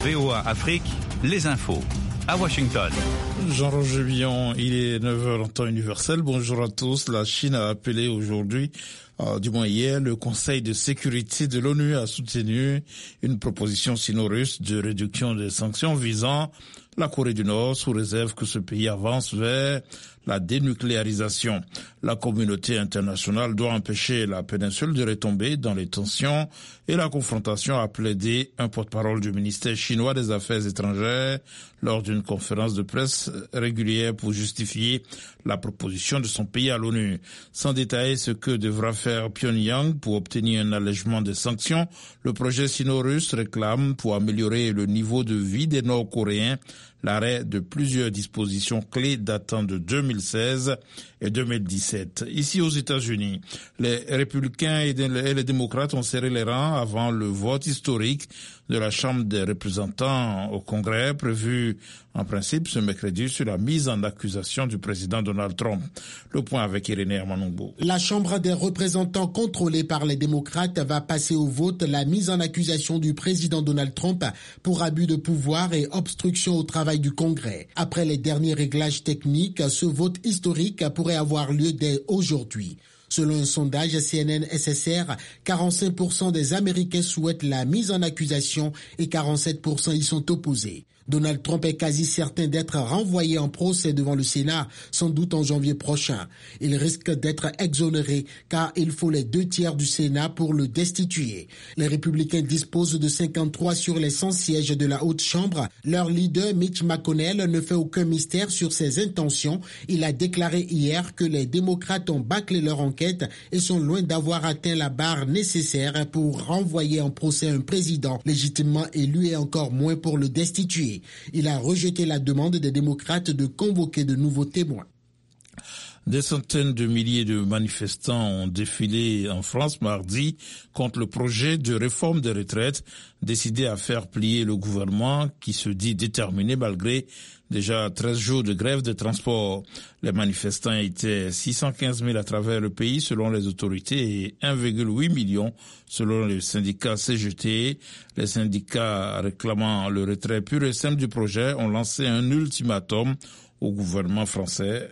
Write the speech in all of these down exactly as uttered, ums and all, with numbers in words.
V O A Afrique, les infos. À Washington. Jean-Roger Billon, il est neuf heures en temps universel. Bonjour à tous. La Chine a appelé aujourd'hui, euh, du moins hier, le Conseil de sécurité de l'ONU a soutenu une proposition sino-russe de réduction des sanctions visant la Corée du Nord sous réserve que ce pays avance vers la dénucléarisation. La communauté internationale doit empêcher la péninsule de retomber dans les tensions et la confrontation, a plaidé un porte-parole du ministère chinois des Affaires étrangères lors d'une conférence de presse régulière pour justifier la proposition de son pays à l'ONU. Sans détailler ce que devra faire Pyongyang pour obtenir un allègement des sanctions, le projet sino-russe réclame, pour améliorer le niveau de vie des Nord-Coréens, l'arrêt de plusieurs dispositions clés datant de deux mille seize et deux mille dix-sept. Ici aux États-Unis, les républicains et les démocrates ont serré les rangs avant le vote historique de la Chambre des représentants au Congrès, prévu en principe ce mercredi sur la mise en accusation du président Donald Trump. Le point avec Irénée Armanongo. La Chambre des représentants contrôlée par les démocrates va passer au vote la mise en accusation du président Donald Trump pour abus de pouvoir et obstruction au travail du Congrès. Après les derniers réglages techniques, ce vote historique pourrait avoir lieu dès aujourd'hui. Selon un sondage C N N S S R, quarante-cinq pour cent des Américains souhaitent la mise en accusation et quarante-sept pour cent y sont opposés. Donald Trump est quasi certain d'être renvoyé en procès devant le Sénat, sans doute en janvier prochain. Il risque d'être exonéré car il faut les deux tiers du Sénat pour le destituer. Les républicains disposent de cinquante-trois sur les cent sièges de la Haute Chambre. Leur leader Mitch McConnell ne fait aucun mystère sur ses intentions. Il a déclaré hier que les démocrates ont bâclé leur enquête et sont loin d'avoir atteint la barre nécessaire pour renvoyer en procès un président légitimement élu et encore moins pour le destituer. Il a rejeté la demande des démocrates de convoquer de nouveaux témoins. Des centaines de milliers de manifestants ont défilé en France mardi contre le projet de réforme des retraites décidé à faire plier le gouvernement qui se dit déterminé malgré déjà treize jours de grève de transport. Les manifestants étaient six cent quinze mille à travers le pays selon les autorités et un virgule huit million selon le syndicat C G T. Les syndicats réclamant le retrait pur et simple du projet ont lancé un ultimatum au gouvernement français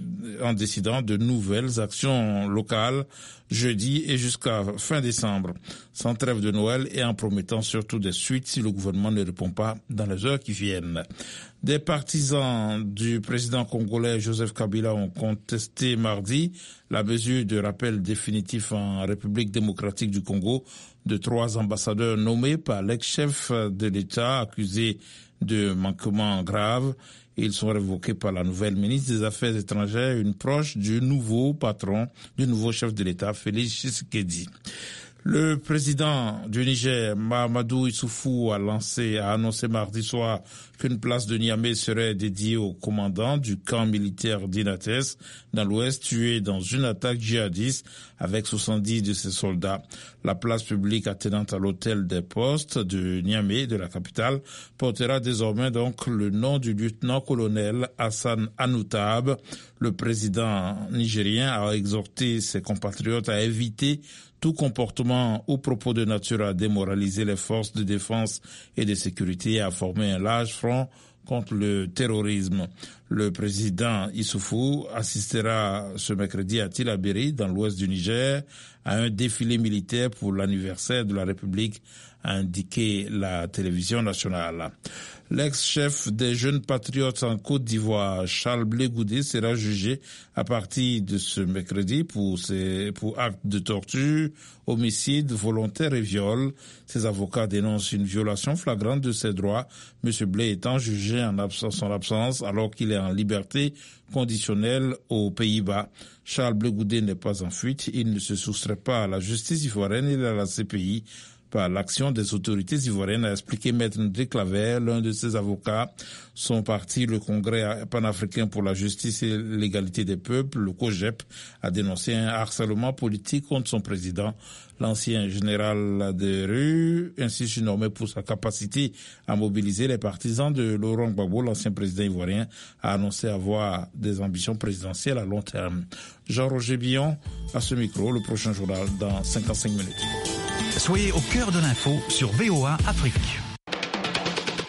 en décidant de nouvelles actions locales jeudi et jusqu'à fin décembre, sans trêve de Noël et en promettant surtout des suites si le gouvernement ne répond pas dans les heures qui viennent. Des partisans du président congolais Joseph Kabila ont contesté mardi la mesure de rappel définitif en République démocratique du Congo de trois ambassadeurs nommés par l'ex-chef de l'État accusés de manquements graves. Ils sont révoqués par la nouvelle ministre des Affaires étrangères, une proche du nouveau patron, du nouveau chef de l'État, Félix Tshisekedi. Le président du Niger, Mahamadou Issoufou, a lancé, a annoncé mardi soir qu'une place de Niamey serait dédiée au commandant du camp militaire d'Inates dans l'ouest, tué dans une attaque djihadiste avec soixante-dix de ses soldats. La place publique attenante à l'hôtel des postes de Niamey, de la capitale, portera désormais donc le nom du lieutenant-colonel Hassan Anoutab. Le président nigérien a exhorté ses compatriotes à éviter tout comportement ou propos de nature à démoraliser les forces de défense et de sécurité et à former un large front contre le terrorisme. Le président Issoufou assistera ce mercredi à Tillabéri, dans l'ouest du Niger, à un défilé militaire pour l'anniversaire de la République, a indiqué la télévision nationale. L'ex-chef des jeunes patriotes en Côte d'Ivoire, Charles Blé Goudé, sera jugé à partir de ce mercredi pour ses, pour actes de torture, homicide volontaire et viol. Ses avocats dénoncent une violation flagrante de ses droits, M. Blé étant jugé en absence, son absence alors qu'il est en liberté conditionnelle aux Pays-Bas. Charles Blé Goudé n'est pas en fuite, il ne se soustrait pas à la justice ivoirienne et à la C P I. Par l'action des autorités ivoiriennes, a expliqué Maître Ndé Claver, l'un de ses avocats. Son parti, le Congrès panafricain pour la justice et l'égalité des peuples, le COJEP, a dénoncé un harcèlement politique contre son président. L'ancien général de rue, ainsi surnommé pour sa capacité à mobiliser les partisans de Laurent Gbagbo, l'ancien président ivoirien, a annoncé avoir des ambitions présidentielles à long terme. Jean-Roger Billon, à ce micro, le prochain journal dans cinquante-cinq minutes. Soyez au cœur de l'info sur V O A Afrique.